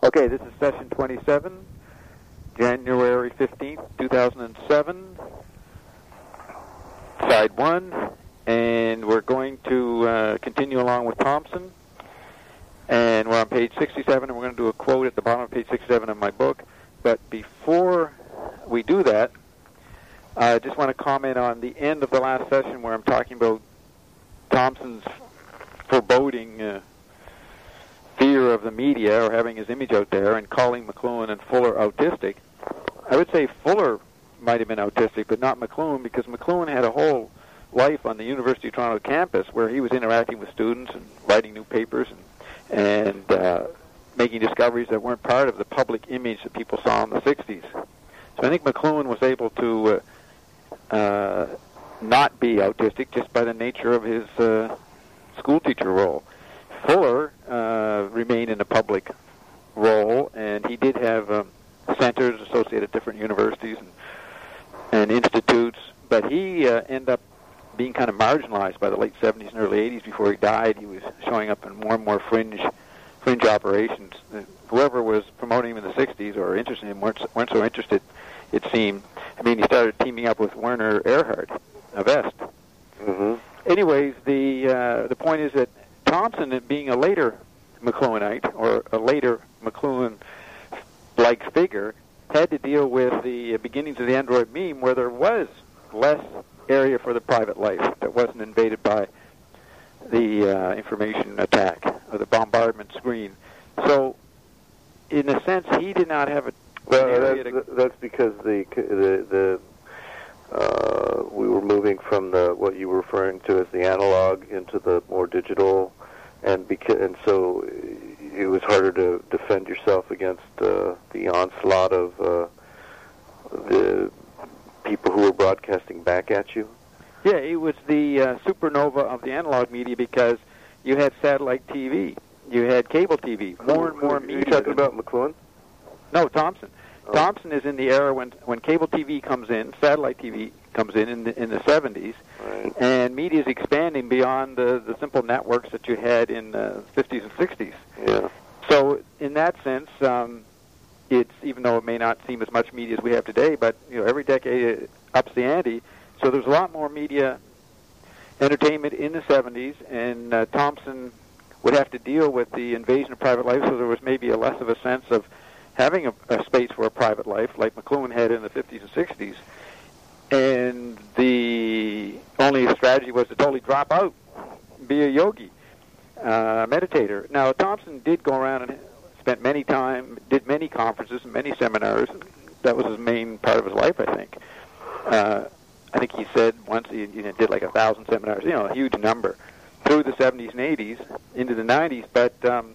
Okay, this is session 27, January 15th, 2007, side 1, and we're going to continue along with Thompson, and we're on page 67, and we're going to do a quote at the bottom of page 67 of my book. But before we do that, I just want to comment on the end of the last session where I'm talking about Thompson's foreboding fear of the media or having his image out there and calling McLuhan and Fuller autistic. I would say Fuller might have been autistic, but not McLuhan, because McLuhan had a whole life on the University of Toronto campus where he was interacting with students and writing new papers and making discoveries that weren't part of the public image that people saw in the 60s. So I think McLuhan was able to not be autistic just by the nature of his schoolteacher role. Fuller remained in a public role, and he did have centers associated at different universities and institutes, but he ended up being kind of marginalized by the late 70s and early 80s. Before he died, he was showing up in more and more fringe operations. Whoever was promoting him in the 60s or interested in him weren't so interested, it seemed. I mean, he started teaming up with Werner Erhard of Est. Mm-hmm. Anyways, the point is that Thompson, being a later McLuhanite or a later McLuhan-like figure, had to deal with the beginnings of the Android meme, where there was less area for the private life that wasn't invaded by the information attack or the bombardment screen. So, in a sense, he did not have a... Well, that's because we were moving from what you were referring to as the analog into the more digital, and so it was harder to defend yourself against the onslaught of the people who were broadcasting back at you. Yeah, it was the supernova of the analog media, because you had satellite TV, you had cable TV, more and more media. Are you talking about McLuhan? No, Thompson. Oh. Thompson is in the era when cable TV comes in, satellite TV comes in the 70s, right. And media is expanding beyond the simple networks that you had in the 50s and 60s. Yeah. So in that sense, it's, even though it may not seem as much media as we have today, but every decade ups the ante. So there's a lot more media entertainment in the 70s, and Thompson would have to deal with the invasion of private life, so there was maybe a less of a sense of having a space for a private life like McLuhan had in the 50s and 60s. And the only strategy was to totally drop out, be a yogi, meditator. Now, Thompson did go around and spent many time, did many conferences and many seminars. That was his main part of his life, I think. I think he said once he did like 1,000 seminars, a huge number, through the 70s and 80s, into the 90s. But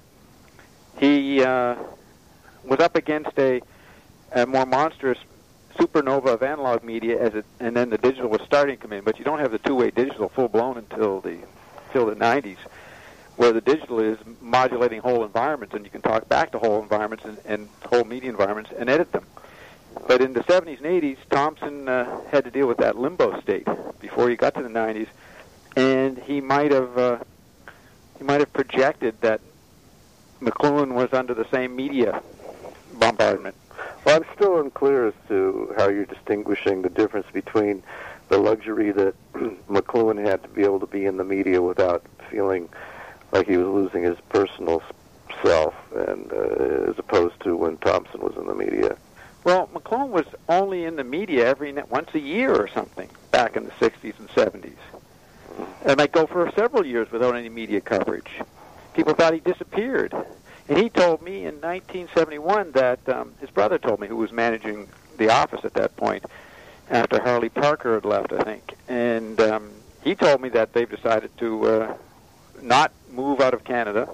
he was up against a more monstrous supernova of analog media, and then the digital was starting to come in. But you don't have the two-way digital full-blown until the 90s, where the digital is modulating whole environments, and you can talk back to whole environments and whole media environments and edit them. But in the 70s and 80s, Thompson had to deal with that limbo state before he got to the 90s, and he might have projected that McLuhan was under the same media bombardment. Well, I'm still unclear as to how you're distinguishing the difference between the luxury that McLuhan had to be able to be in the media without feeling like he was losing his personal self, and as opposed to when Thompson was in the media. Well, McLuhan was only in the media once a year or something back in the 60s and 70s. It might go for several years without any media coverage. People thought he disappeared. And he told me in 1971 that his brother told me, who was managing the office at that point, after Harley Parker had left, I think. And he told me that they've decided to not move out of Canada,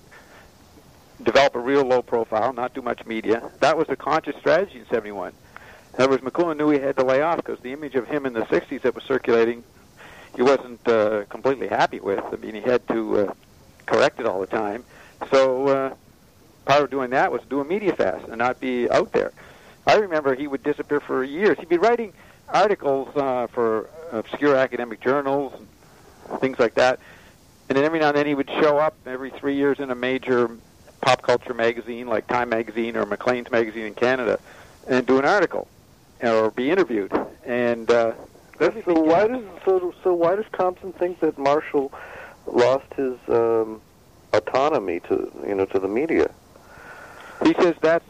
develop a real low profile, not do much media. That was a conscious strategy in 71. In other words, McLuhan knew he had to lay off, because the image of him in the 60s that was circulating, he wasn't completely happy with. I mean, he had to correct it all the time. So part of doing that was do a media fast and not be out there. I remember he would disappear for years. He'd be writing articles for obscure academic journals, things like that. And then every now and then he would show up every 3 years in a major pop culture magazine like Time magazine or Maclean's magazine in Canada and do an article or be interviewed. And so why does Thompson think that Marshall lost his autonomy to the media? He says that's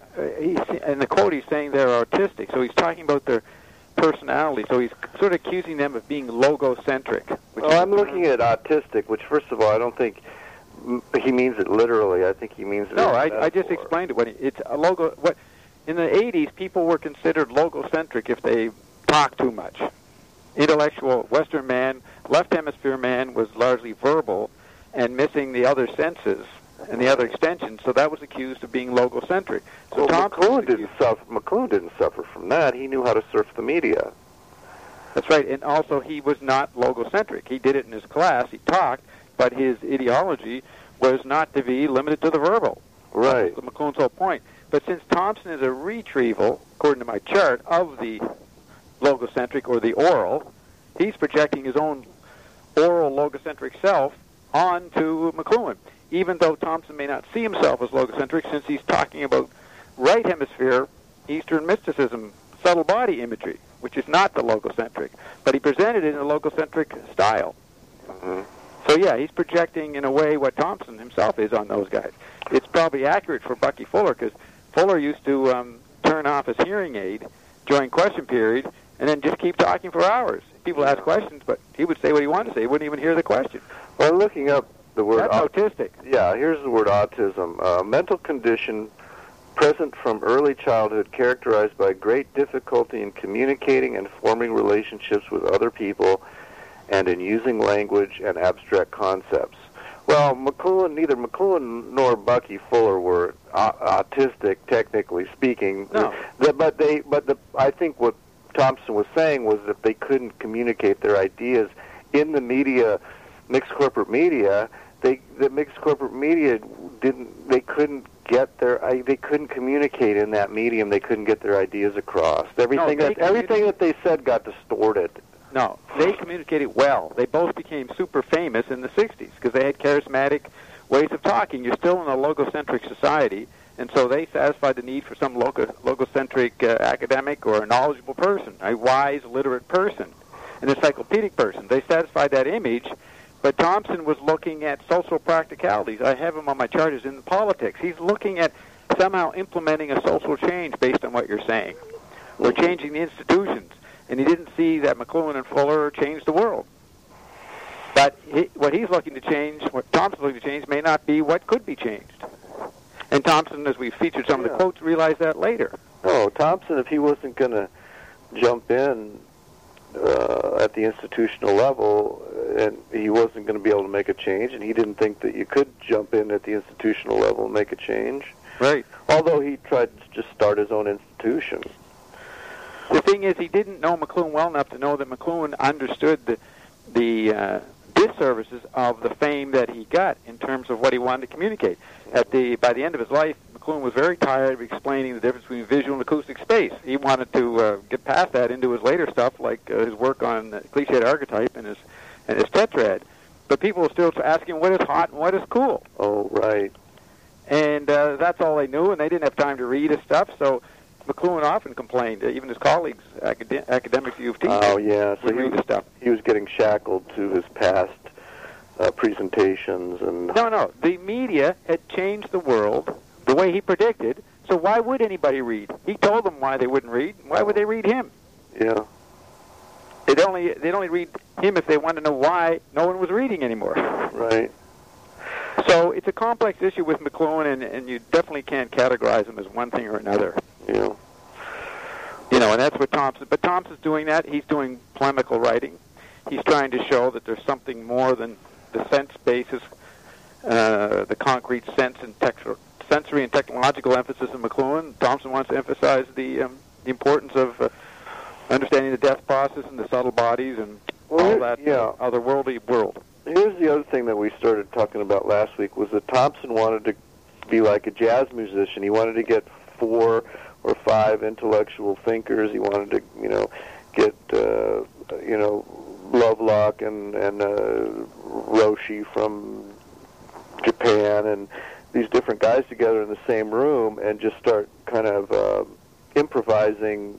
in the quote he's saying they're autistic. So he's talking about their personality. So he's sort of accusing them of being logocentric. Well, I'm looking at autistic, which first of all I don't think he means it literally. I think he means it. No, I just explained it. It's a logo. What in the 80s people were considered logocentric if they talked too much. Intellectual Western man, left hemisphere man was largely verbal and missing the other senses and the other extensions, so that was accused of being logocentric. So McLuhan didn't suffer from that. He knew how to surf the media. That's right, and also he was not logocentric. He did it in his class, he talked, but his ideology was not to be limited to the verbal. Right. That's McLuhan's whole point. But since Thompson is a retrieval, according to my chart, of the logocentric or the oral, he's projecting his own oral logocentric self onto McLuhan, even though Thompson may not see himself as logocentric since he's talking about right hemisphere Eastern mysticism, subtle body imagery, which is not the logocentric, but he presented it in a logocentric style. Mm-hmm. So yeah, he's projecting in a way what Thompson himself is on those guys. It's probably accurate for Bucky Fuller, because Fuller used to turn off his hearing aid during question period and then just keep talking for hours. People ask questions, but he would say what he wanted to say. He wouldn't even hear the question. Well, looking up the word... That's autistic. Yeah, here's the word autism. Mental condition present from early childhood characterized by great difficulty in communicating and forming relationships with other people and in using language and abstract concepts. Well, neither McLuhan nor Bucky Fuller were autistic, technically speaking. No. I think what Thompson was saying was that they couldn't communicate their ideas in the media, mixed corporate media. The mixed corporate media they couldn't communicate in that medium. They couldn't get their ideas across. Everything that they said got distorted. No, they communicated well. They both became super famous in the 60s because they had charismatic ways of talking. You're still in a logocentric society, and so they satisfied the need for some logocentric academic or a knowledgeable person, a wise, literate person, an encyclopedic person. They satisfied that image, but Thompson was looking at social practicalities. I have him on my chart as in politics. He's looking at somehow implementing a social change based on what you're saying, or changing the institutions. And he didn't see that McLuhan and Fuller changed the world. But what he's looking to change, what Thompson's looking to change, may not be what could be changed. And Thompson, as we featured some of the quotes, realized that later. No, Thompson, if he wasn't going to jump in at the institutional level, and he wasn't going to be able to make a change, and he didn't think that you could jump in at the institutional level and make a change. Right. Although he tried to just start his own institution. The thing is, he didn't know McLuhan well enough to know that McLuhan understood the disservices of the fame that he got in terms of what he wanted to communicate. By the end of his life, McLuhan was very tired of explaining the difference between visual and acoustic space. He wanted to get past that into his later stuff, like his work on cliched archetype and his tetrad. But people were still asking what is hot and what is cool. Oh, right. And that's all they knew, and they didn't have time to read his stuff, so McLuhan often complained, even his colleagues, academics at U of T. Oh, yeah. So read the stuff. He was getting shackled to his past presentations. No. The media had changed the world the way he predicted, so why would anybody read? He told them why they wouldn't read. Why would they read him? Yeah. They'd only read him if they wanted to know why no one was reading anymore. Right. So it's a complex issue with McLuhan, and you definitely can't categorize him as one thing or another. Yeah. And that's what Thompson... But Thompson's doing that. He's doing polemical writing. He's trying to show that there's something more than the sense basis, the concrete sense and sensory and technological emphasis of McLuhan. Thompson wants to emphasize the importance of understanding the death process and the subtle bodies and all that otherworldly world. Here's the other thing that we started talking about last week was that Thompson wanted to be like a jazz musician. He wanted to get 4 or 5 intellectual thinkers. He wanted to, get, Lovelock and Roshi from Japan and these different guys together in the same room and just start kind of improvising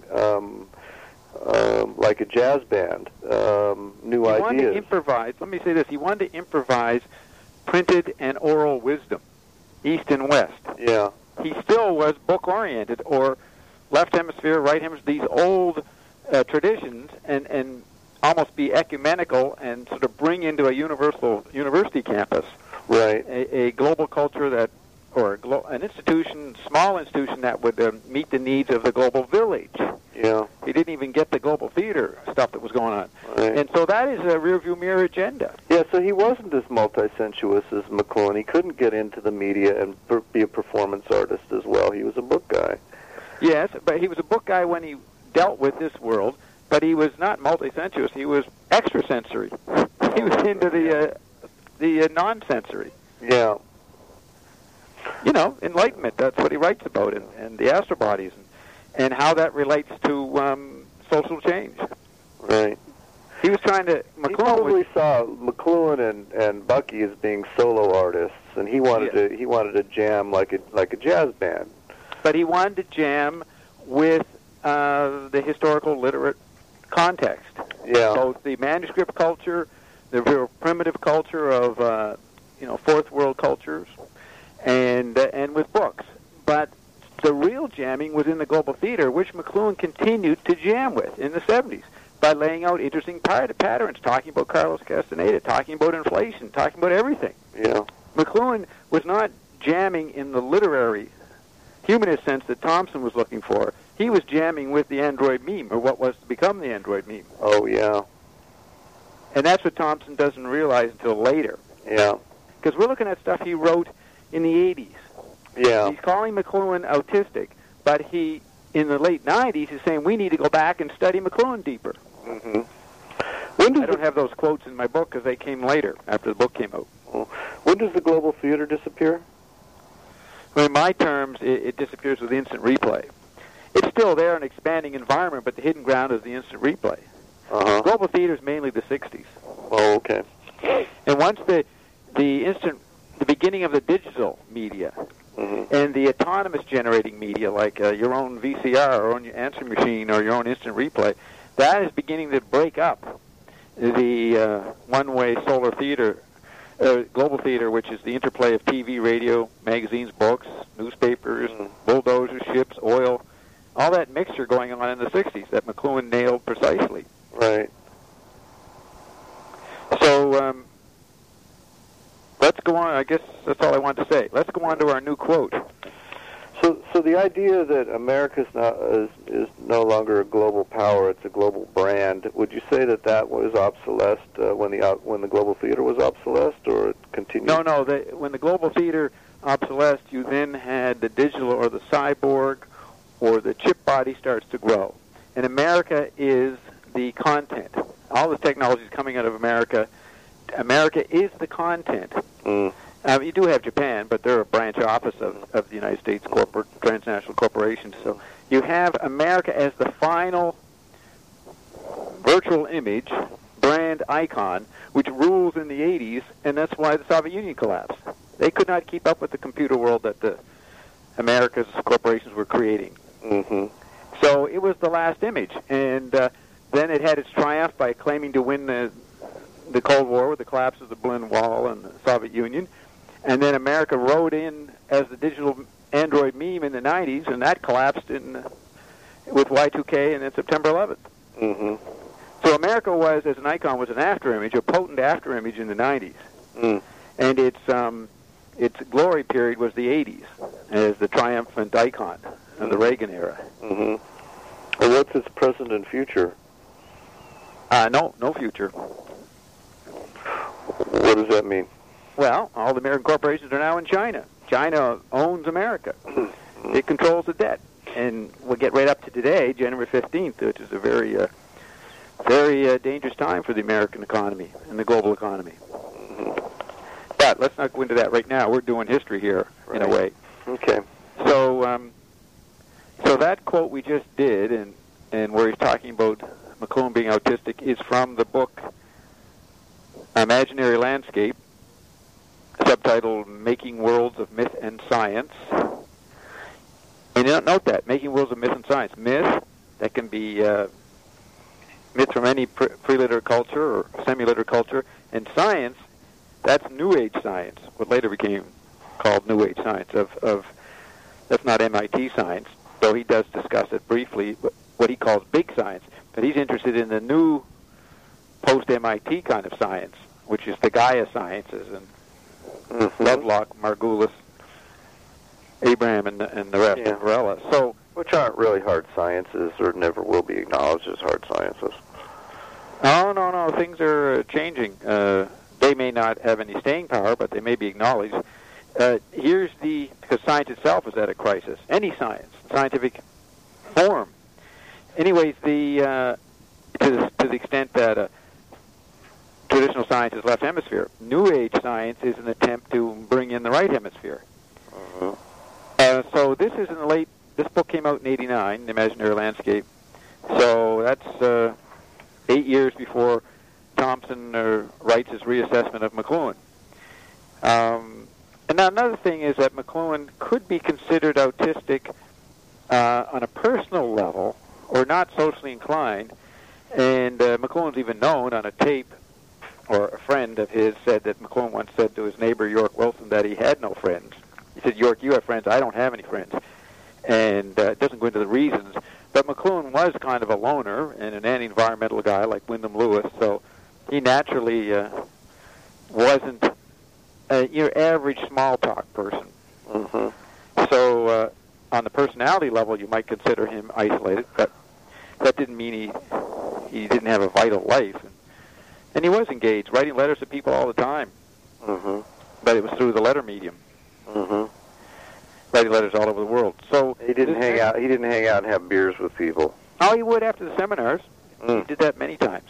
like a jazz band, new ideas. He wanted to improvise. Let me say this. He wanted to improvise printed and oral wisdom, East and West. Yeah. He still was book-oriented, or left hemisphere, right hemisphere, these old traditions, and almost be ecumenical and sort of bring into a universal university campus a global culture that, or an institution, small institution that would meet the needs of the global village. Yeah. He didn't even get the global theater stuff that was going on. Right. And so that is a rearview mirror agenda. Yeah, so he wasn't as multi-sensuous as McLuhan. He couldn't get into the media and be a performance artist as well. He was a book guy. Yes, but he was a book guy when he dealt with this world, but he was not multi-sensuous. He was extrasensory. He was into the non-sensory. Yeah. You know, enlightenment, that's what he writes about, and the astral bodies, and how that relates to social change. Right. He was trying to... He probably saw McLuhan and Bucky as being solo artists, and he wanted to jam like a jazz band. But he wanted to jam with the historical literate context. Yeah. Both the manuscript culture, the real primitive culture of fourth world cultures, and with books. But the real jamming was in the global theater, which McLuhan continued to jam with in the 70s by laying out interesting patterns, talking about Carlos Castaneda, talking about inflation, talking about everything. Yeah. McLuhan was not jamming in the literary humanist sense that Thompson was looking for. He was jamming with the android meme, or what was to become the android meme. Oh, yeah. And that's what Thompson doesn't realize until later. Yeah. Because we're looking at stuff he wrote in the 80s. Yeah. He's calling McLuhan autistic, but he, in the late 90s, is saying we need to go back and study McLuhan deeper. Mm-hmm. I don't have those quotes in my book because they came later, after the book came out. When does the global theater disappear? Well, in my terms, it disappears with instant replay. It's still there, an expanding environment, but the hidden ground is the instant replay. Uh-huh. Global theater is mainly the 60s. Oh, okay. And once the beginning of the digital media, mm-hmm. and the autonomous generating media, like your own VCR or own answer machine or your own instant replay, that is beginning to break up the one-way solar theater, global theater, which is the interplay of TV, radio, magazines, books, newspapers, bulldozers, ships, oil, all that mixture going on in the 60s that McLuhan nailed precisely. Right. So let's go on. I guess that's all I want to say. Let's go on to our new quote. So the idea that America is no longer a global power; it's a global brand. Would you say that was obsolesced when the global theater was obsolesced, or it continued? No. When the global theater obsolesced, you then had the digital or the cyborg or the chip body starts to grow, and America is the content. All this technology is coming out of America. America is the content. You do have Japan, but they're a branch office of the United States corporate transnational corporations. So you have America as the final virtual image, brand icon, which rules in the 80s, and that's why the Soviet Union collapsed. They could not keep up with the computer world that the America's corporations were creating. Mm-hmm. So it was the last image, and then it had its triumph by claiming to win the Cold War with the collapse of the Berlin Wall and the Soviet Union. And then America rode in as the digital android meme in the 90s, and that collapsed with Y2K and then September 11th. Mm-hmm. So America was, as an icon, was an afterimage, a potent afterimage in the 90s. Mm. And its glory period was the 80s as the triumphant icon of the Reagan era. Mm-hmm. Well, what's its present and future? No future. What does that mean? Well, all the American corporations are now in China. China owns America. It controls the debt. And we'll get right up to today, January 15th, which is a very, very dangerous time for the American economy and the global economy. But let's not go into that right now. We're doing history here, in a way. Okay. So that quote we just did, and where he's talking about McLuhan being autistic, is from the book Imaginary Landscape, subtitled Making Worlds of Myth and Science. And note that, Making Worlds of Myth and Science. Myth, that can be myth from any pre-literate culture or semi-literate culture, and science, that's New Age science, what later became called New Age science. That's not MIT science, though he does discuss it briefly, what he calls big science. But he's interested in the new post-MIT kind of science, which is the Gaia sciences, and Lovelock, Margulis, Abraham, and the rest, and Varela. So, which aren't really hard sciences, or never will be acknowledged as hard sciences. No. Things are changing. They may not have any staying power, but they may be acknowledged. Because science itself is at a crisis. Any science, scientific form. Anyways, to the extent that traditional science is left hemisphere, New Age science is an attempt to bring in the right hemisphere. So this is this book came out in '89, The Imaginary Landscape. So that's 8 years before Thompson writes his reassessment of McLuhan. And now another thing is that McLuhan could be considered autistic on a personal level, or not socially inclined. And McLuhan's even known on a tape, or a friend of his said that McLuhan once said to his neighbor, York Wilson, that he had no friends. He said, York, you have friends, I don't have any friends. And it doesn't go into the reasons. But McLuhan was kind of a loner and an anti-environmental guy like Wyndham Lewis, so he naturally wasn't your average small talk person. So on the personality level, you might consider him isolated, but that didn't mean he didn't have a vital life. And he was engaged, writing letters to people all the time. But it was through the letter medium. Writing letters all over the world. So he didn't hang out. He didn't hang out and have beers with people. Oh, he would after the seminars. He did that many times.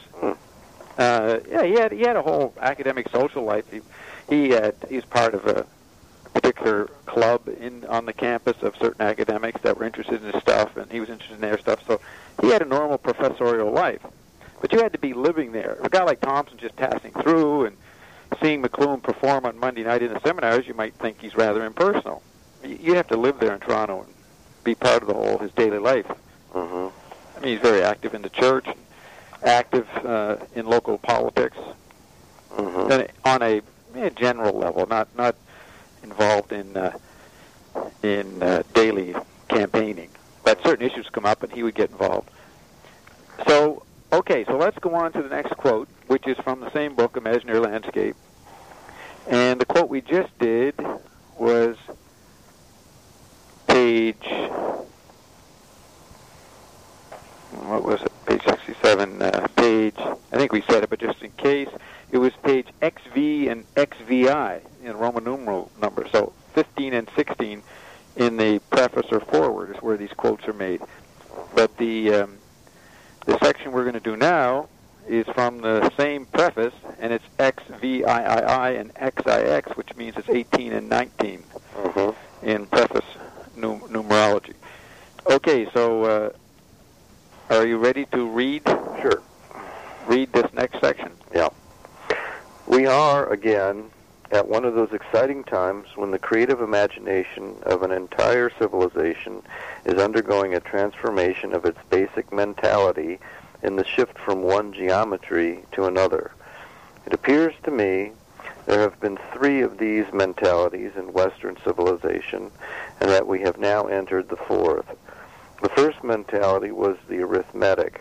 He had a whole academic social life. He was part of a particular club on the campus of certain academics that were interested in his stuff, and he was interested in their stuff. So he had a normal professorial life. But you had to be living there. A guy like Thompson just passing through and seeing McLuhan perform on Monday night in the seminars, you might think he's rather impersonal. You have to live there in Toronto and be part of his daily life. I mean, he's very active in the church, active in local politics, on a general level, not involved in daily campaigning. But certain issues come up, and he would get involved. So let's go on to the next quote, which is from the same book, Imaginary Landscape. And the quote we just did was page 67, I think we said it, but just in case, it was page XV and XVI in Roman numeral number. So 15 and 16 in the preface or foreword is where these quotes are made. But the section we're going to do now is from the same preface, and it's XVIII and XIX, which means it's 18 and 19 in preface numerology. Okay, so are you ready to read? Sure. Read this next section. Yeah. We are, again, at one of those exciting times when the creative imagination of an entire civilization is undergoing a transformation of its basic mentality in the shift from one geometry to another. It appears to me there have been 3 of these mentalities in Western civilization, and that we have now entered the 4th. The first mentality was the arithmetic.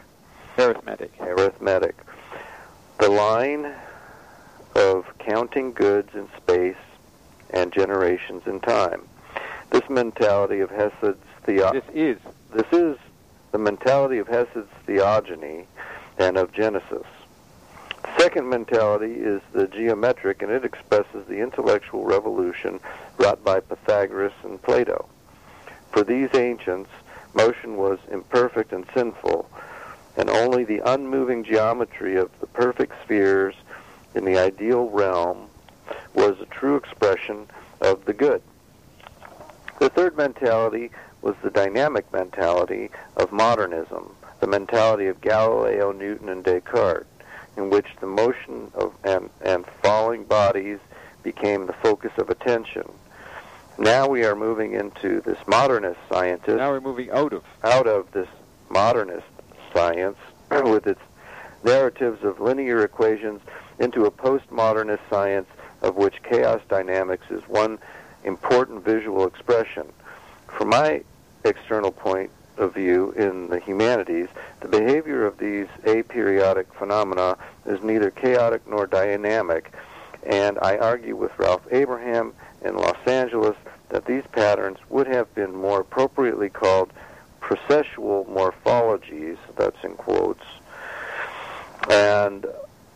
The line of counting goods in space and generations in time. This mentality of Hesed's This is the mentality of Hesed's theogony and of Genesis. Second mentality is the geometric, and it expresses the intellectual revolution wrought by Pythagoras and Plato. For these ancients, motion was imperfect and sinful, and only the unmoving geometry of the perfect spheres in the ideal realm was a true expression of the good. The third mentality was the dynamic mentality of modernism, the mentality of Galileo, Newton, and Descartes, in which the motion of and falling bodies became the focus of attention. Now we are moving into this modernist scientist. Now we're moving out of this modernist science with its narratives of linear equations into a postmodernist science of which chaos dynamics is one important visual expression. From my external point of view in the humanities, the behavior of these aperiodic phenomena is neither chaotic nor dynamic, and I argue with Ralph Abraham in Los Angeles that these patterns would have been more appropriately called processual morphologies, that's in quotes, and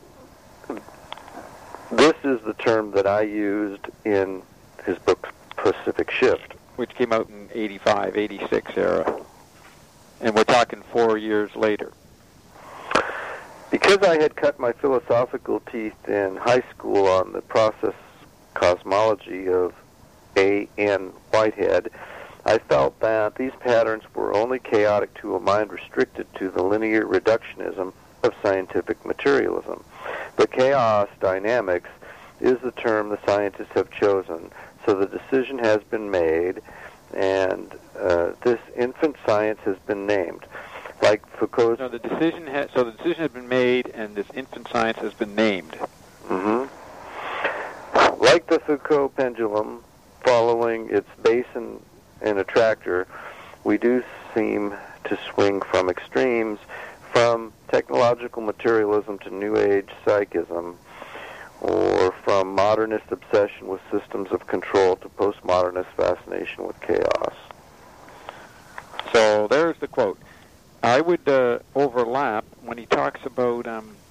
this is the term that I used in his book Pacific Shift, which came out in 85, 86 era. And we're talking 4 years later. Because I had cut my philosophical teeth in high school on the process cosmology of A.N. Whitehead, I felt that these patterns were only chaotic to a mind restricted to the linear reductionism of scientific materialism. But chaos dynamics is the term the scientists have chosen, so the decision has been made, and this infant science has been named. Like Foucault's... No, the decision has been made, and this infant science has been named. Mm-hmm. Like the Foucault pendulum following its base in a tractor, we do seem to swing from extremes, from technological materialism to New Age psychism, or from modernist obsession with systems of control to postmodernist fascination with chaos. So there's the quote. I would overlap when he talks about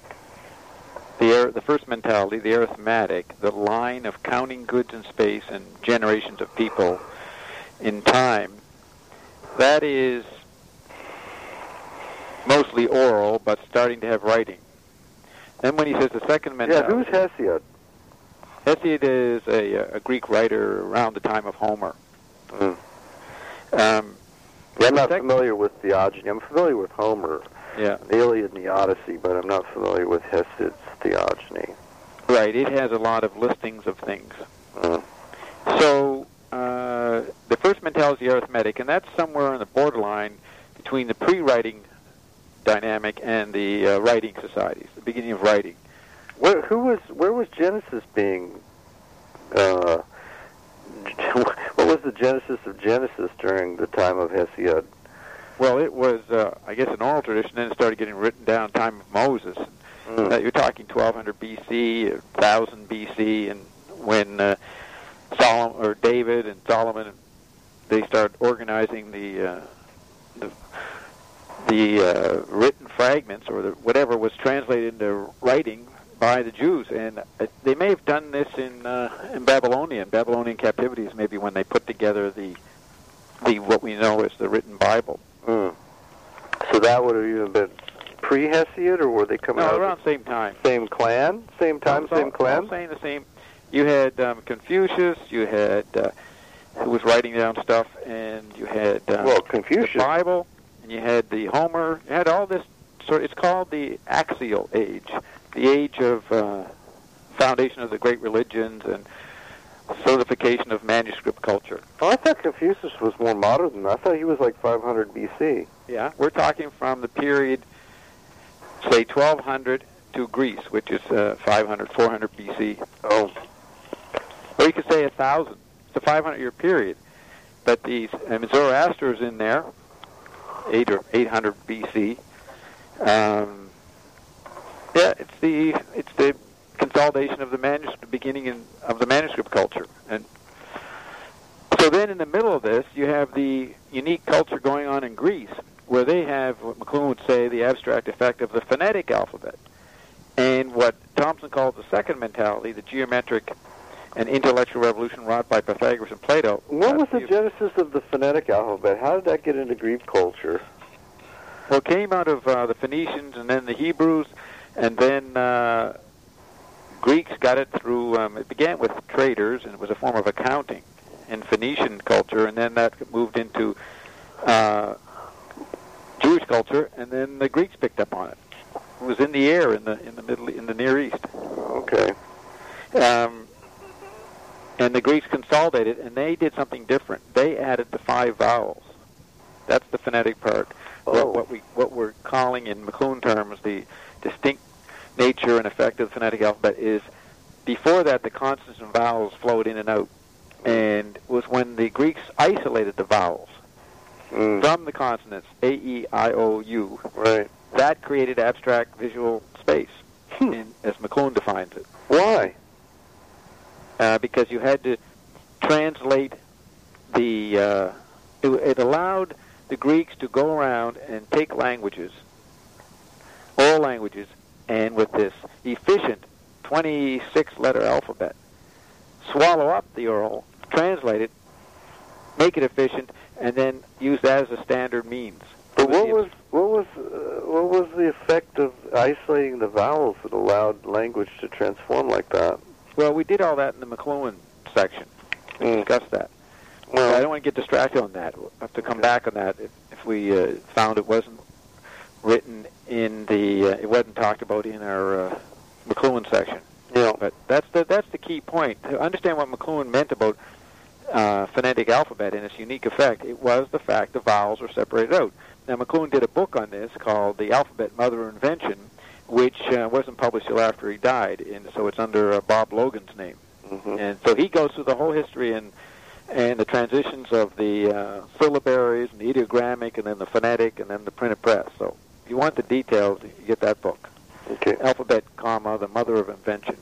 the first mentality, the arithmetic, the line of counting goods in space and generations of people in time. That is mostly oral, but starting to have writing. Then when he says the second mentality... Yeah, who's Hesiod? Hesiod is a Greek writer around the time of Homer. I'm not familiar with theogony. I'm familiar with Homer, the Iliad and the Odyssey, but I'm not familiar with Hesiod's theogony. Right, it has a lot of listings of things. So the first mentality is the arithmetic, and that's somewhere on the borderline between the pre-writing dynamic and the writing societies, the beginning of writing. Where was Genesis being... what was the genesis of Genesis during the time of Hesiod? Well, it was, I guess, an oral tradition, then it started getting written down time of Moses. You're talking 1200 B.C., 1000 B.C., and when Solomon or David and Solomon, they start organizing the written fragments or whatever was translated into writing by the Jews, and they may have done this in Babylonian captivity is maybe when they put together the what we know as the written Bible. So that would have even been pre-Hesiod, or were they coming out around the same time? Same clan, same time, same clan. All saying the same. You had Confucius. You had who was writing down stuff, and you had Confucius, the Bible, and you had the Homer. You had all this sort. It's called the Axial Age. The age of foundation of the great religions and solidification of manuscript culture. Oh, I thought Confucius was more modern than that. I thought he was like 500 B.C. Yeah, we're talking from the period, say, 1200 to Greece, which is 500, 400 B.C. Oh. Or you could say 1000. It's a 500-year period. But Zoroaster is in there, 800 B.C. Yeah, it's the consolidation of the manuscript, the beginning of the manuscript culture, and so then in the middle of this you have the unique culture going on in Greece, where they have what McLuhan would say the abstract effect of the phonetic alphabet, and what Thompson calls the second mentality, the geometric and intellectual revolution wrought by Pythagoras and Plato. What was the genesis of the phonetic alphabet? How did that get into Greek culture? Well, it came out of the Phoenicians and then the Hebrews. And then Greeks got it through, it began with traders, and it was a form of accounting in Phoenician culture, and then that moved into Jewish culture, and then the Greeks picked up on it. It was in the air in the Near East. Okay. And the Greeks consolidated, and they did something different. They added the 5 vowels. That's the phonetic part. Oh. What we're calling in McLuhan terms the distinct nature and effect of the phonetic alphabet is, before that, the consonants and vowels flowed in and out. And it was when the Greeks isolated the vowels from the consonants, A, E, I, O, U. Right. That created abstract visual space, as McLuhan defines it. Why? Because you had to translate the... it allowed the Greeks to go around and take languages, all languages, and with this efficient 26-letter alphabet, swallow up the oral, translate it, make it efficient, and then use that as a standard means. But what was the effect of isolating the vowels that allowed language to transform like that? Well, we did all that in the McLuhan section. We discussed that. Well, I don't want to get distracted on that. We'll have to come back on that if we found it wasn't written in the, it wasn't talked about in our McLuhan section. Yeah. But that's the key point. To understand what McLuhan meant about phonetic alphabet and its unique effect, it was the fact the vowels were separated out. Now, McLuhan did a book on this called The Alphabet Mother Invention, which wasn't published till after he died, and so it's under Bob Logan's name. Mm-hmm. And so he goes through the whole history and the transitions of the syllabaries and the ideogrammic and then the phonetic and then the printed press. So if you want the details, you get that book. Okay. Alphabet, the Mother of Invention.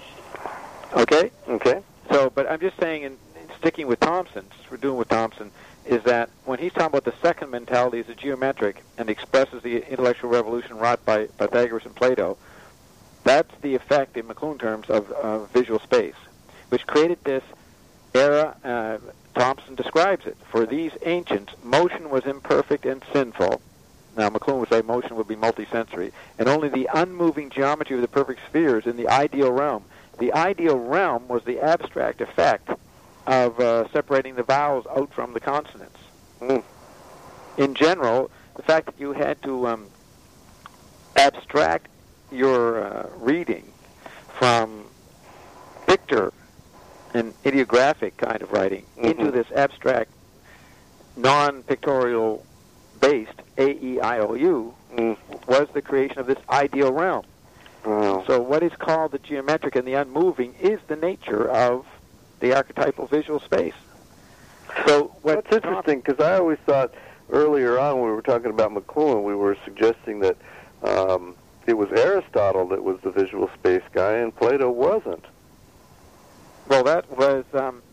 Okay? Okay. So, but I'm just saying, in sticking with Thomson, since we're doing with Thomson, is that when he's talking about the second mentality as a geometric and expresses the intellectual revolution wrought by Pythagoras and Plato, that's the effect in McLuhan terms of visual space, which created this era. Thomson describes it. For these ancients, motion was imperfect and sinful. Now, McLuhan would say motion would be multisensory, and only the unmoving geometry of the perfect spheres in the ideal realm. The ideal realm was the abstract effect of separating the vowels out from the consonants. In general, the fact that you had to abstract your reading from picture and ideographic kind of writing into this abstract, non-pictorial based A-E-I-O-U was the creation of this ideal realm. So what is called the geometric and the unmoving is the nature of the archetypal visual space. So that's interesting, because I always thought earlier on when we were talking about McLuhan, we were suggesting that it was Aristotle that was the visual space guy and Plato wasn't. Well, that was,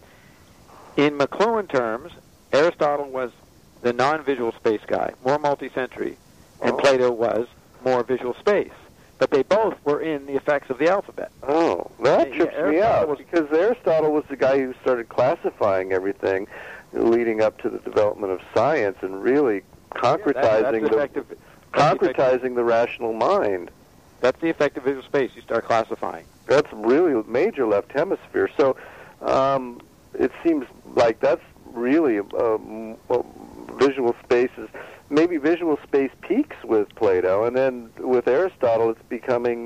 in McLuhan terms, Aristotle was the non-visual space guy, more multisensory, and Plato was more visual space. But they both were in the effects of the alphabet. Oh, that trips me out, because Aristotle was the guy who started classifying everything leading up to the development of science and really concretizing the rational mind. That's the effect of visual space. You start classifying. That's really major left hemisphere. So it seems like that's really visual spaces. Maybe visual space peaks with Plato, and then with Aristotle, it's becoming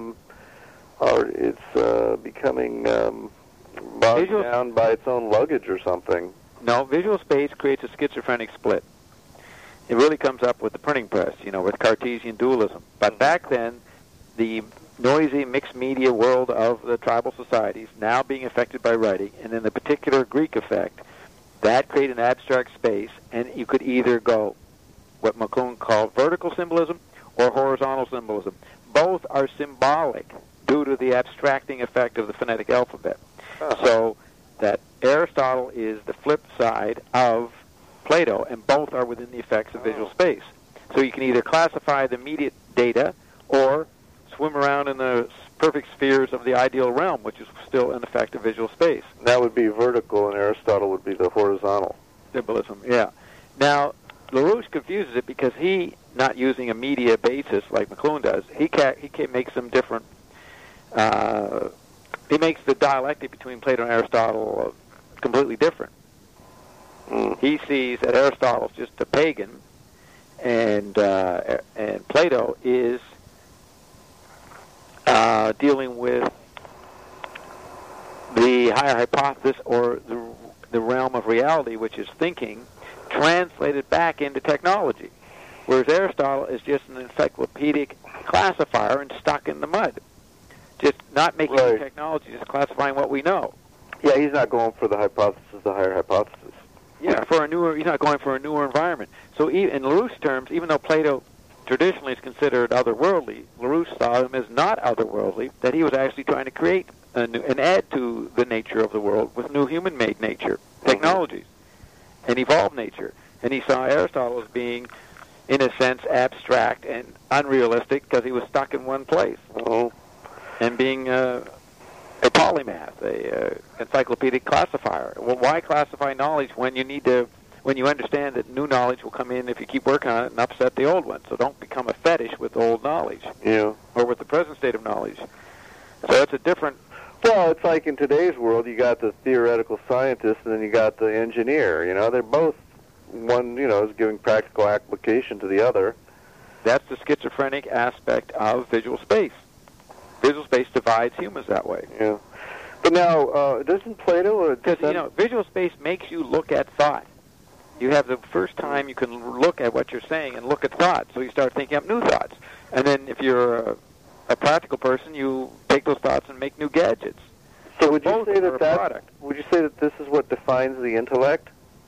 bogged down by its own luggage or something. No, visual space creates a schizophrenic split. It really comes up with the printing press, with Cartesian dualism. But back then, the noisy mixed media world of the tribal societies now being affected by writing, and then the particular Greek effect, that created an abstract space, and you could either go what McLuhan called vertical symbolism or horizontal symbolism. Both are symbolic due to the abstracting effect of the phonetic alphabet. So that Aristotle is the flip side of Plato, and both are within the effects of visual space. So you can either classify the immediate data or swim around in the perfect spheres of the ideal realm, which is still an effect of visual space. That would be vertical, and Aristotle would be the horizontal. Symbolism, yeah. Now, LaRouche confuses it because he, not using a media basis like McLuhan does, he makes them different. He makes the dialectic between Plato and Aristotle completely different. He sees that Aristotle's just a pagan, and Plato is dealing with the the higher hypothesis, or the realm of reality, which is thinking, translated back into technology. Whereas Aristotle is just an encyclopedic classifier and stuck in the mud. Just not making new technology, just classifying what we know. Yeah, he's not going for the hypothesis, the higher hypothesis. Yeah, he's not going for a newer environment. So in Larousse terms, even though Plato traditionally is considered otherworldly, Larousse saw him as not otherworldly, that he was actually trying to create and add to the nature of the world with new human-made nature, technologies, and evolved nature. And he saw Aristotle as being, in a sense, abstract and unrealistic because he was stuck in one place. And being a polymath, a encyclopedic classifier. Well, why classify knowledge when you understand that new knowledge will come in if you keep working on it and upset the old one? So don't become a fetish with old knowledge, or with the present state of knowledge. So it's a different. Well, it's like in today's world, you got the theoretical scientist and then you got the engineer. They're both one. Is giving practical application to the other. That's the schizophrenic aspect of visual space. Visual space divides humans that way. Yeah. But now, doesn't Plato... Because, visual space makes you look at thought. You have the first time you can look at what you're saying and look at thought, so you start thinking up new thoughts. And then if you're a practical person, you take those thoughts and make new gadgets. So would you say would you say that this is what defines the intellect?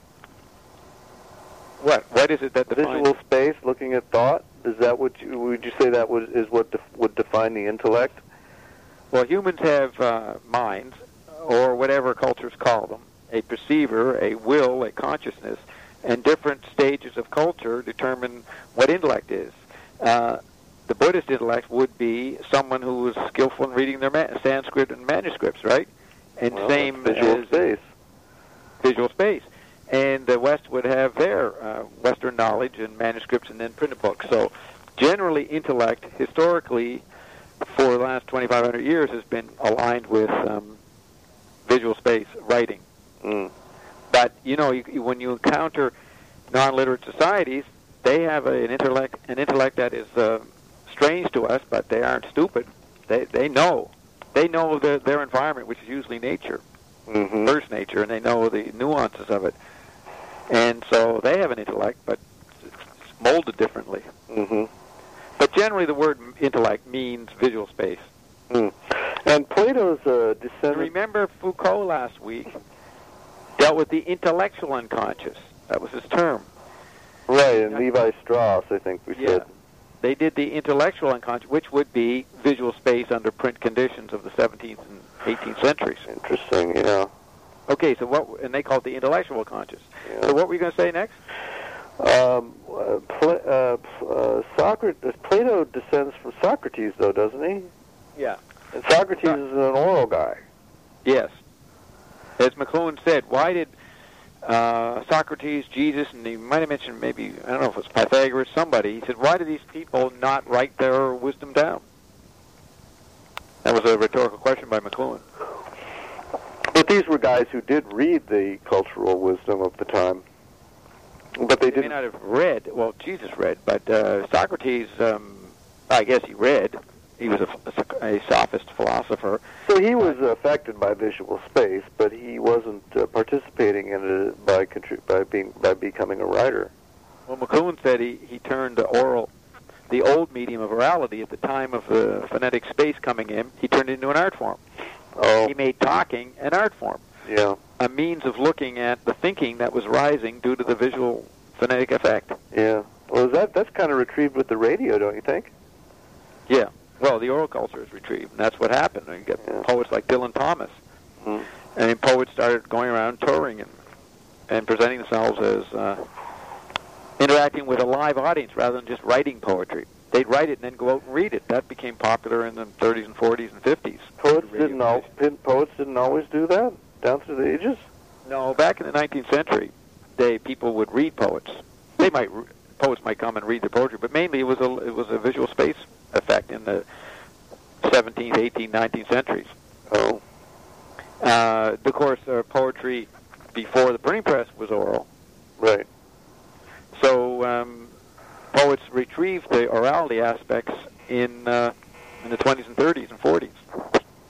What is it that defines... Visual space, looking at thought? Is that what would you say that is what would define the intellect? Well, humans have minds, or whatever cultures call them, a perceiver, a will, a consciousness, and different stages of culture determine what intellect is. The Buddhist intellect would be someone who was skillful in reading their Sanskrit and manuscripts, right? And same visual space. Visual space. And the West would have their Western knowledge and manuscripts and then printed books. So generally intellect, historically, for the last 2,500 years, has been aligned with visual space, writing. But, when you encounter non-literate societies, they have an intellect that is strange to us, but they aren't stupid. They know their environment, which is usually nature, first nature, and they know the nuances of it. And so they have an intellect, but it's molded differently. But generally the word intellect means visual space. And Plato's descendant... Remember Foucault last week dealt with the intellectual unconscious. That was his term. Right, and Levi Strauss, I think we said. They did the intellectual unconscious, which would be visual space under print conditions of the 17th and 18th centuries. Interesting, yeah. Okay, so and they called it the intellectual conscious. Yeah. So what were you going to say next? Plato descends from Socrates, though, doesn't he? Yeah. And Socrates is an oral guy. Yes. As McLuhan said, why did Socrates, Jesus, and he might have mentioned maybe, I don't know if it was Pythagoras, somebody, he said, why do these people not write their wisdom down? That was a rhetorical question by McLuhan. But these were guys who did read the cultural wisdom of the time. But they didn't... may not have read. Well, Jesus read, but Socrates, I guess he read. He was a sophist philosopher. So he was affected by visual space, but he wasn't participating in it by becoming a writer. Well, McLuhan said he turned the old medium of orality at the time of the phonetic space coming in, he turned it into an art form. Oh. He made talking an art form. Yeah. A means of looking at the thinking that was rising due to the visual phonetic effect. Yeah. Well, that's kind of retrieved with the radio, don't you think? Yeah. Well, the oral culture is retrieved, and that's what happened. You get poets like Dylan Thomas. And poets started going around touring and presenting themselves as interacting with a live audience rather than just writing poetry. They'd write it and then go out and read it. That became popular in the 30s and 40s and 50s. Poets didn't always do that down through the ages? No, back in the 19th century, people would read poets. Poets might come and read their poetry, but mainly it was a visual space effect in the 17th, 18th, 19th centuries. Oh. Of course, poetry before the printing press was oral. Right. So poets retrieved the orality aspects in the 20s and 30s and 40s.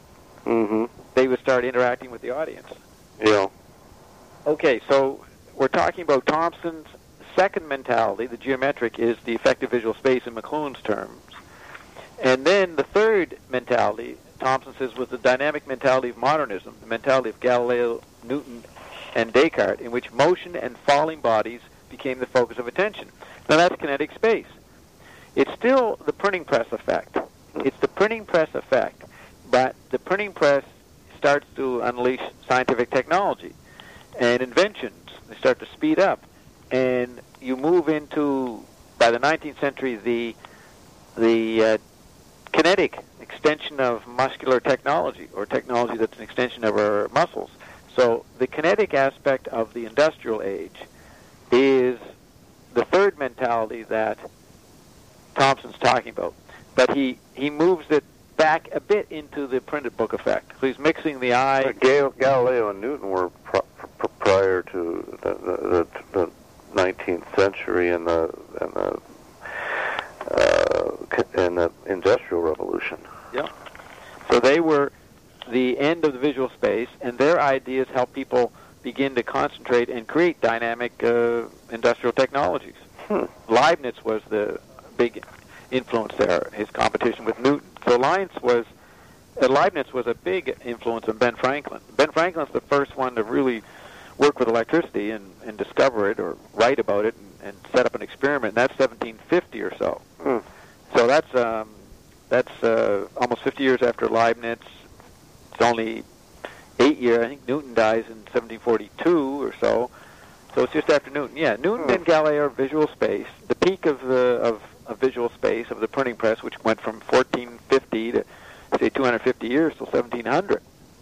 Mm-hmm. they would start interacting with the audience. Yeah. Okay, so we're talking about Thompson's second mentality. The geometric is the effective visual space in McLuhan's terms. And then the third mentality, Thompson says, was the dynamic mentality of modernism, the mentality of Galileo, Newton, and Descartes, in which motion and falling bodies became the focus of attention. Now that's kinetic space. It's still the printing press effect. It's the printing press effect, but the printing press starts to unleash scientific technology and inventions. They start to speed up, and you move into, by the 19th century, the kinetic extension of muscular technology, or technology that's an extension of our muscles. So the kinetic aspect of the industrial age is the third mentality that Thompson's talking about. But he moves it back a bit into the printed book effect. So he's mixing the eye. Galileo and Newton were prior to the 19th century and the Industrial Revolution. Yeah. So they were the end of the visual space, and their ideas help people begin to concentrate and create dynamic industrial technologies. Leibniz was the big influence there, his competition with Newton. So Leibniz was a big influence on Ben Franklin. Ben Franklin's the first one to really work with electricity and discover it or write about it and set up an experiment. And that's 1750 or so. So that's almost 50 years after Leibniz. It's only 8 years. I think Newton dies in 1742 or so. So it's just after Newton. Yeah, Newton and Galileo are visual space. The peak of visual space of the printing press, which went from 1450 to say 250 years till 1700.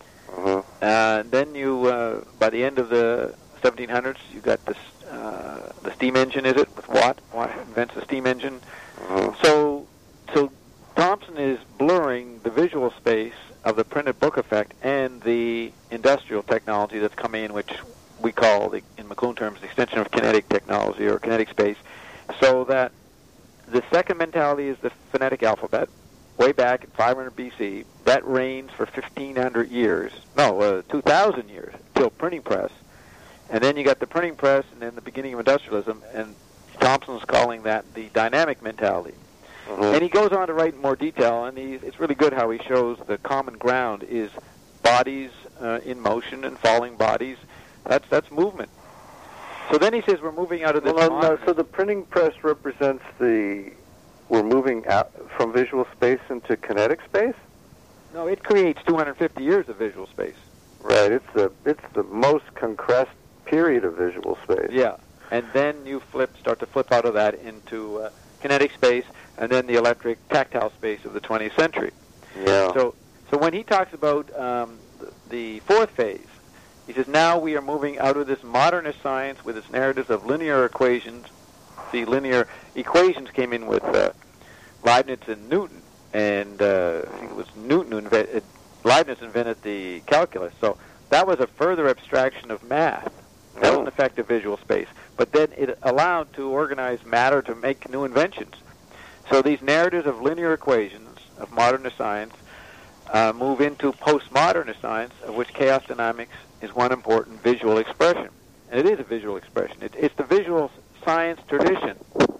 Then you, by the end of the 1700s, you got this the steam engine. Is it with Watt? Watt invents the steam engine. So Thompson is blurring the visual space of the printed book effect and the industrial technology that's coming in, which we call, in McLuhan terms, the extension of kinetic technology or kinetic space, so that the second mentality is the phonetic alphabet, way back in 500 BC. That reigns for 1,500 years, 2,000 years, till printing press. And then you got the printing press and then the beginning of industrialism, and Thompson's calling that the dynamic mentality. And he goes on to write in more detail, and it's really good how he shows the common ground is bodies in motion and falling bodies. That's movement. So then he says we're moving out of this. So the printing press represents we're moving out from visual space into kinetic space? No, it creates 250 years of visual space. Right. It's the most compressed period of visual space. Yeah, and then you start to flip out of that into kinetic space, and then the electric tactile space of the 20th century. Yeah. So when he talks about the fourth phase, he says now we are moving out of this modernist science with its narratives of linear equations. The linear equations came in with Leibniz and Newton, and I think it was Leibniz invented the calculus. So that was a further abstraction of math. That was an effective visual space. But then it allowed to organize matter to make new inventions. So these narratives of linear equations of modernist science move into postmodernist science, of which chaos dynamics is one important visual expression. And it is a visual expression. It's the visual science tradition,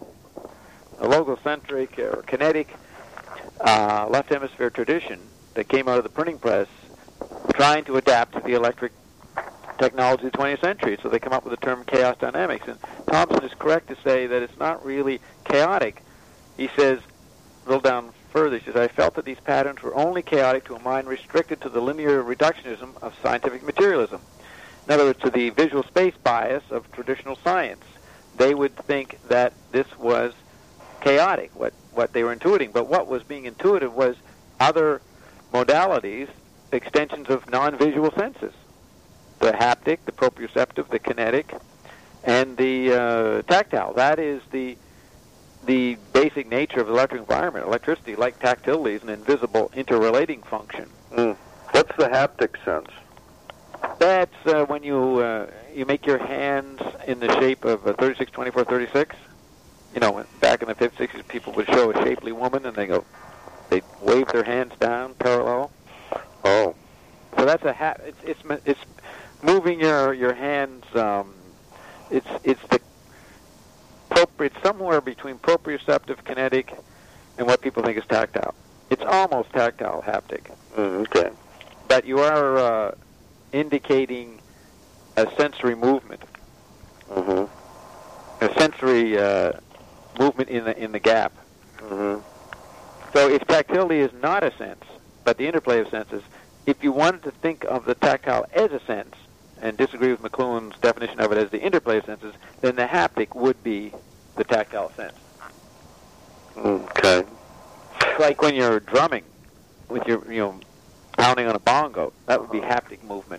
a logocentric or kinetic left hemisphere tradition that came out of the printing press, trying to adapt to the electric technology of the 20th century. So they come up with the term chaos dynamics. And Thompson is correct to say that it's not really chaotic. He says, a little down further, he says, I felt that these patterns were only chaotic to a mind restricted to the linear reductionism of scientific materialism. In other words, to the visual space bias of traditional science. They would think that this was chaotic, what they were intuiting. But what was being intuited was other modalities, extensions of non-visual senses. The haptic, the proprioceptive, the kinetic, and the tactile. That is the basic nature of the electric environment. Electricity, like tactility, is an invisible interrelating function. What's the haptic sense? That's when you make your hands in the shape of a 36, 24, 36. You know, back in the 50s, 60s, people would show a shapely woman, and they'd wave their hands down parallel. Oh. So that's it's moving your hands. It's somewhere between proprioceptive kinetic and what people think is tactile. It's almost tactile haptic. Okay. But you are indicating a sensory movement. Mm-hmm. A sensory movement in the gap. Mm-hmm. So if tactility is not a sense, but the interplay of senses, if you wanted to think of the tactile as a sense, and disagree with McLuhan's definition of it as the interplay of senses, then the haptic would be the tactile sense. Okay. It's like when you're drumming with your, pounding on a bongo. That would be haptic movement.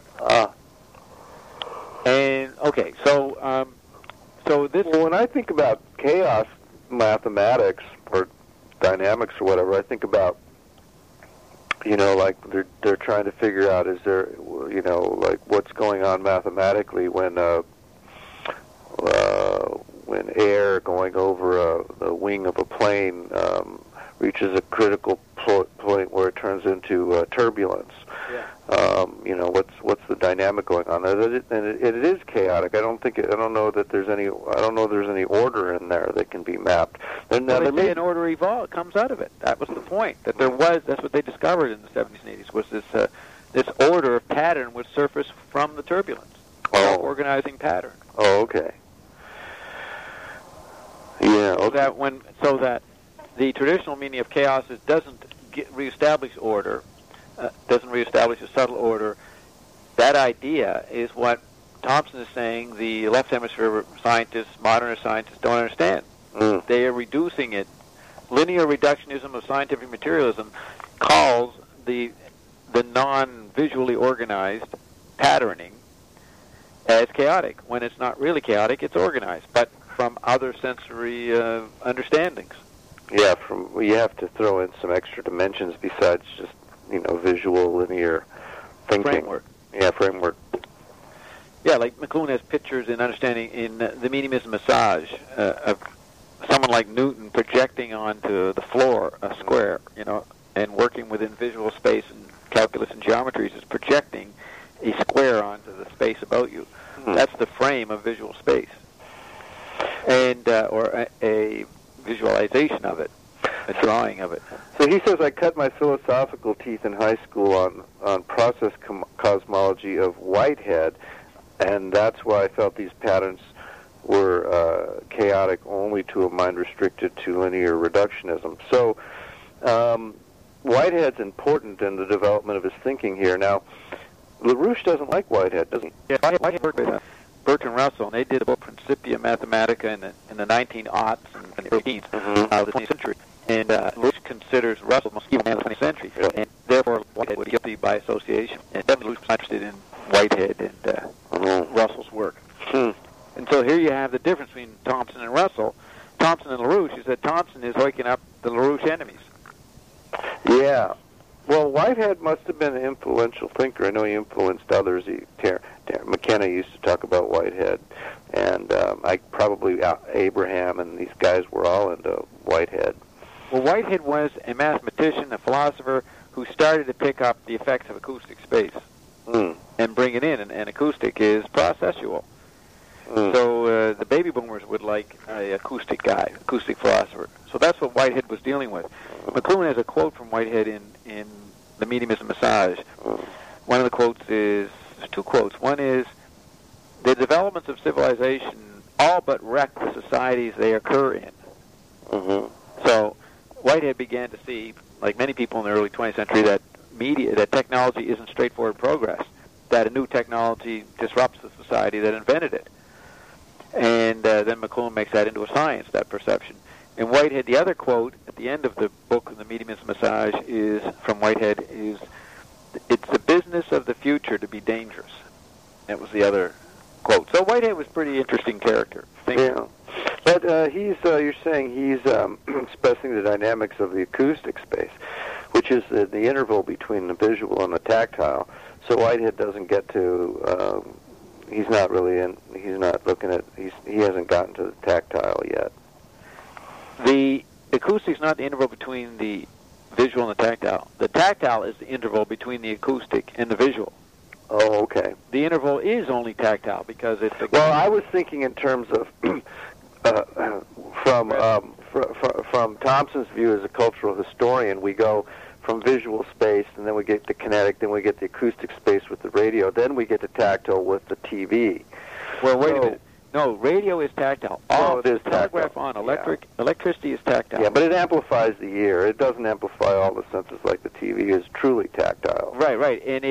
And okay, so this. Well, when I think about chaos mathematics or dynamics or whatever, I think about, like they're trying to figure out, is there, like what's going on mathematically when air going over the wing of a plane reaches a critical point where it turns into turbulence. Yeah. What's the dynamic going on there? And it is chaotic. I don't know that there's any order in there that can be mapped. An order comes out of it. That was the point. That's what they discovered in the 70s and 80s, was this order of pattern would surface from the turbulence. Organizing pattern. Oh, okay. Yeah. Okay. So that the traditional meaning of chaos doesn't reestablish order, doesn't reestablish a subtle order. That idea is what Thompson is saying the left hemisphere scientists, modernist scientists, don't understand. They are reducing it. Linear reductionism of scientific materialism calls the non-visually organized patterning as chaotic. When it's not really chaotic, it's organized, but from other sensory understandings. Yeah, you have to throw in some extra dimensions besides just visual linear thinking. Framework. Yeah, framework. Yeah, like McLuhan has pictures in understanding in The Medium Massage of someone like Newton projecting onto the floor a square, and working within visual space and calculus and geometries is projecting a square onto the space about you. That's the frame of visual space, and or a visualization of it, a drawing of it. So he says, I cut my philosophical teeth in high school on process cosmology of Whitehead, and that's why I felt these patterns were chaotic only to a mind restricted to linear reductionism. So Whitehead's important in the development of his thinking here. Now, LaRouche doesn't like Whitehead, does he? Yeah, Whitehead worked with Bertrand Russell, and they did a book, Principia Mathematica, in the 1900s and early teens of the 20th century. And LaRouche considers Russell the most evil man of the 20th century, and therefore Whitehead would be guilty by association. And definitely LaRouche was interested in Whitehead and Russell's work. And so here you have the difference between Thompson and Russell. Thompson and LaRouche is that Thompson is waking up the LaRouche enemies. Yeah. Well, Whitehead must have been an influential thinker. I know he influenced others. McKenna used to talk about Whitehead, and Abraham and these guys were all into Whitehead. Well, Whitehead was a mathematician, a philosopher, who started to pick up the effects of acoustic space and bring it in, and acoustic is processual. So the baby boomers would like an acoustic guy, acoustic philosopher. So that's what Whitehead was dealing with. McLuhan has a quote from Whitehead in The Medium Massage. One of the quotes is, there's two quotes. One is, the developments of civilization all but wreck the societies they occur in. So Whitehead began to see, like many people in the early 20th century, that technology isn't straightforward progress, that a new technology disrupts the society that invented it. And then McLuhan makes that into a science, that perception. And Whitehead, the other quote at the end of the book, The Medium Massage, is from Whitehead, is, it's the business of the future to be dangerous. That was the other quote. So Whitehead was a pretty interesting character. Yeah. But you're saying he's expressing the dynamics of the acoustic space, which is the interval between the visual and the tactile. So Whitehead doesn't get to, he hasn't gotten to the tactile yet. The acoustic's not the interval between the visual and the tactile. The tactile is the interval between the acoustic and the visual. Oh, okay. The interval is only tactile because it's a... Well, I was thinking in terms of from Thompson's view as a cultural historian, we go from visual space, and then we get the kinetic, then we get the acoustic space with the radio, then we get the tactile with the TV. Well, wait a minute. No, radio is tactile. Oh, it is telegraph tactile. on. Electricity is tactile. Yeah, but it amplifies the ear. It doesn't amplify all the senses like the TV is truly tactile. Right, and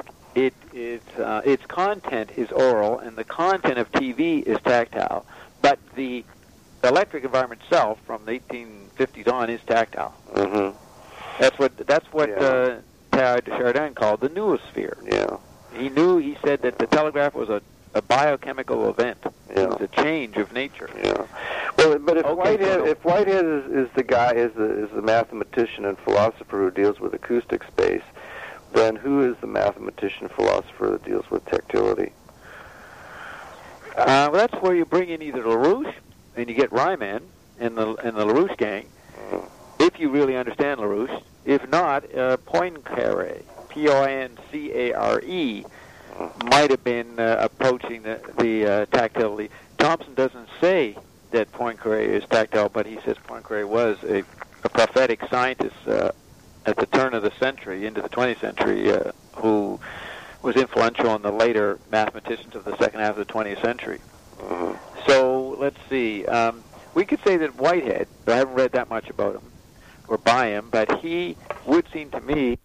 its content is oral, and the content of TV is tactile. But the electric environment itself, from the 1850s on, is tactile. Mm-hmm. That's what Teilhard de Chardin called the noosphere. Yeah. He said that the telegraph was a biochemical event. Yeah. It was a change of nature. Yeah. Well, but if Whitehead is the guy, is the mathematician and philosopher who deals with acoustic space, then who is the mathematician philosopher that deals with tactility? Well, that's where you bring in either LaRouche, and you get Riemann and the LaRouche gang, if you really understand LaRouche. If not, Poincaré, Poincare, might have been approaching the tactility. Thompson doesn't say that Poincaré is tactile, but he says Poincaré was a prophetic scientist at the turn of the century, into the 20th century, who was influential in the later mathematicians of the second half of the 20th century. So let's see. We could say that Whitehead, but I haven't read that much about him or by him, but he would seem to me